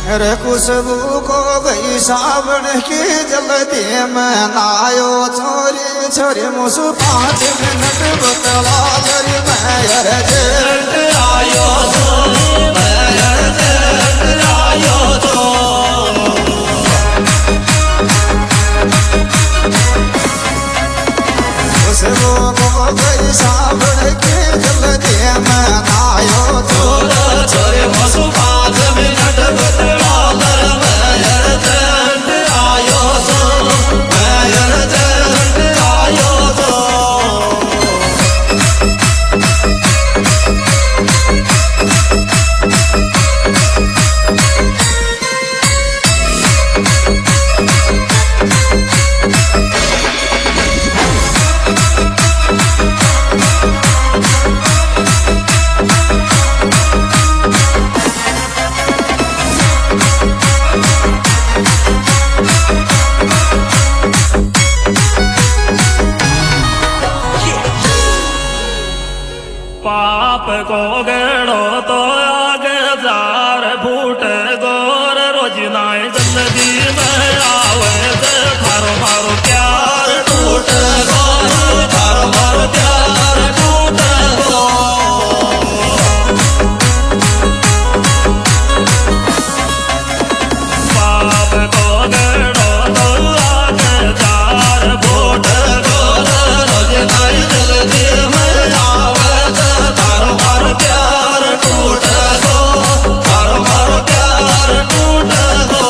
रे खुशबू को गई सावन की जल्दी में नायो छोरी छोरी मुसु 5 मिनट बतला रे मैं रे आयो छोरी मैं आयो तो खुशबू को गई सावन की जल्दी में नायो छोरी मुसु 5 मिनट बतला पाप को गेड़ो तो आगे जार फूट गोर रोज नाय जिंदगी में आवे से थारो मारो प्यार टूट गोर थारो मारो प्यार टूट गो पाप को गेड़ो तो आगे जार फूट गोर रोज नाय जिंदगी में आवे प्यार टूट गो मारो प्यार टूट गो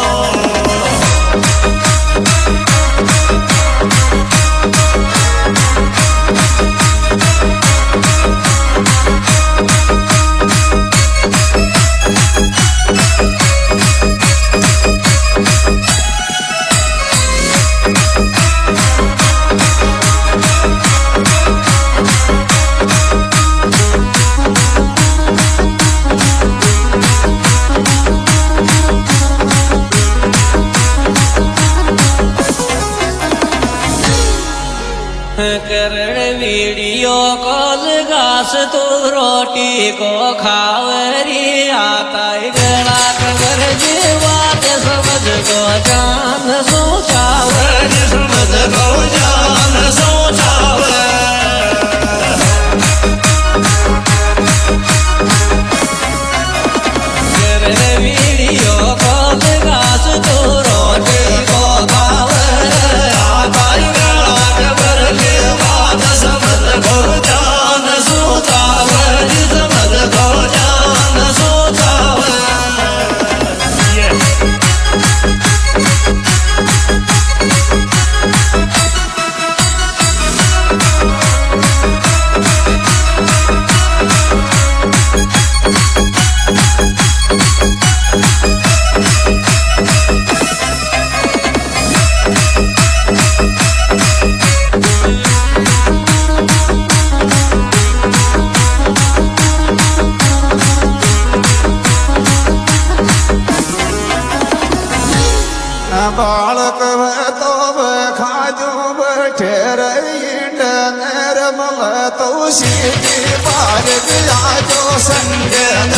करण वीडियो कॉल घास तो रोटी को खावरी आता गला खबर जी बात समझ को जान सोचावर समझ को जान सोचावर करण वीडियो कॉल घास तो रोटी को खावर आता समझ को जान सोचावर समझ को जान सोचावर बालक तो खाजो बैठे रही निर्मल तो सीधी पार दिया जो संग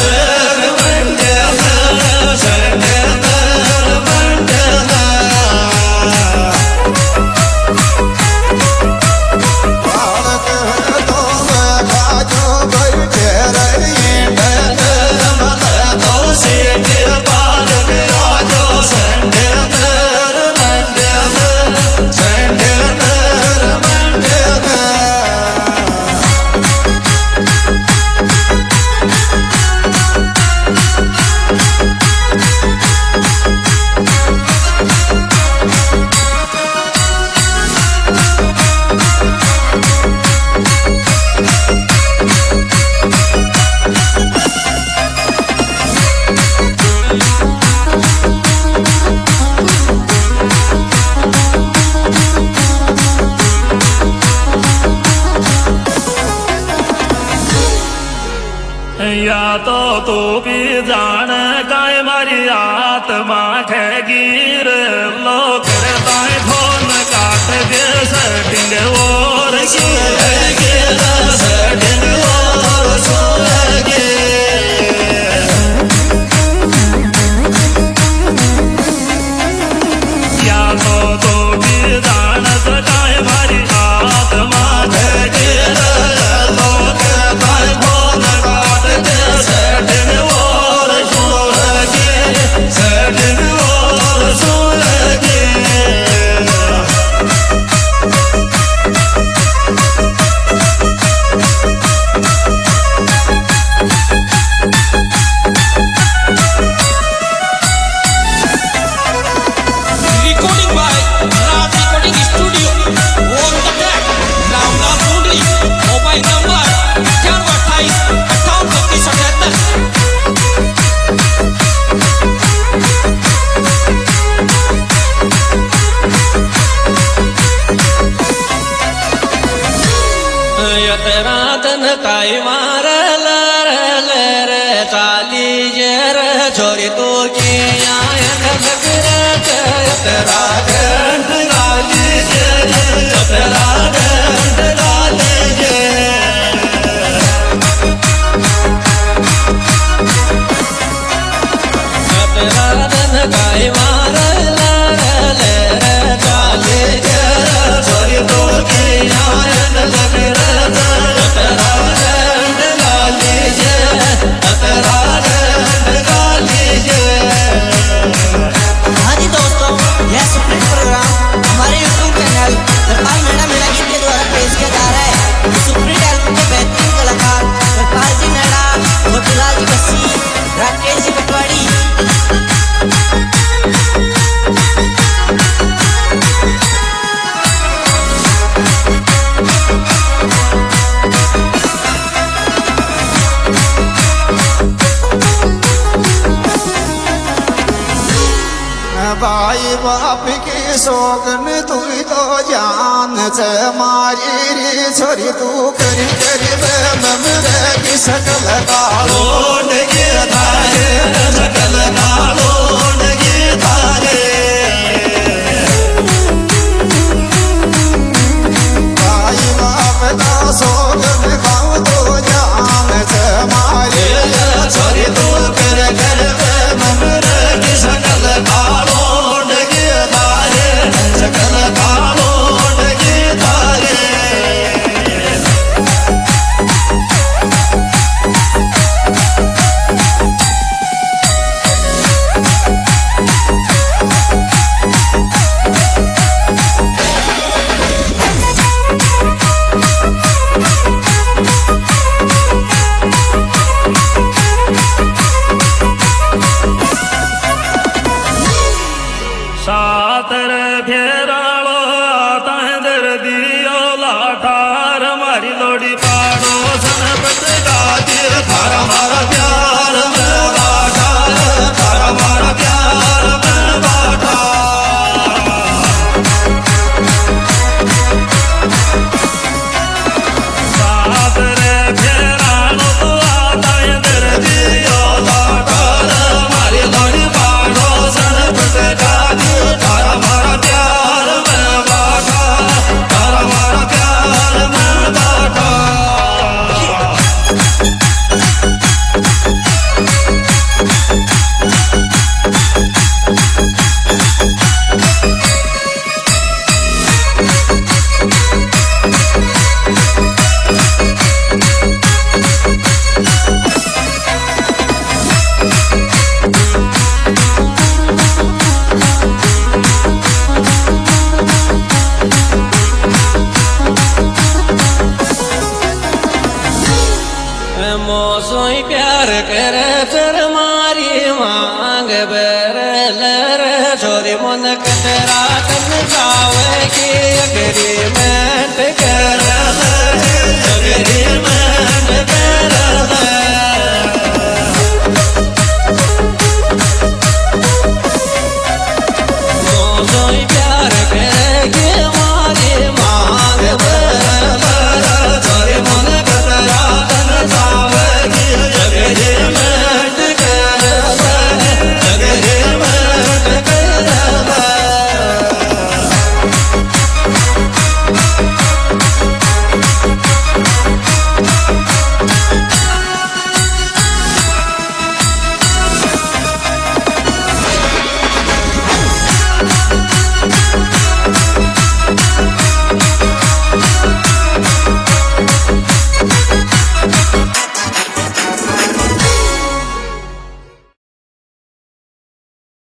बालक तो खाजो बैठे रही निर्मल तो सीधी पार दिया जो संग या तो तू भी जान काय मारी आत्मा खे गिर लो करता फोन काट के सेटिंग और सेटिंग और तेरा तन काई मार लर चाली जर छोरी तो की आयन तेरा घंट गाली तेरा घंट गाली तेरा तन काई मार लर चाली जर छोरी तो की आयन भाई बाप की सोगन तू तो जान से मारी रे छोरी तू करी करी ममरे की सकल कालों के धारे सकल कालों के धारे भाई बाप का सोगन खाओ तो जान से मारी छोरी तू कर कर ममरे की सकल कालों सकल कालों के धारे मोसोई प्यार कर फिर मारी मांग बर लर छोरी मन कतरा तन जावे की अगरी में कर अगरी